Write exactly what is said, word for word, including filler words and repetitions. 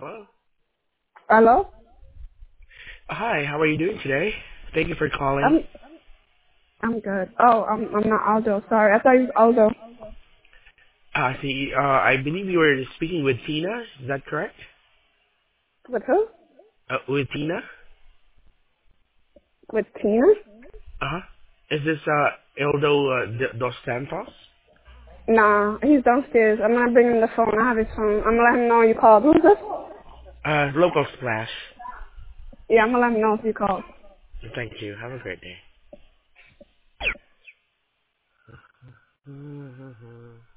Hello. Hello? Hi, how are you doing today? Thank you for calling. I'm I'm good. Oh, I'm I'm not Aldo. Sorry, I thought you was Aldo. Uh, see, uh, I believe you were speaking with Tina. Is that correct? With who? Uh, with Tina? With Tina? Uh-huh. Is this, uh, Eldo uh, D- Dos Santos? Nah, he's downstairs. I'm gonna bring him the phone. I have his phone. I'm gonna let him know you called. Who's this? Uh, Local Splash. Yeah, I'm gonna let him know if you called. Thank you. Have a great day.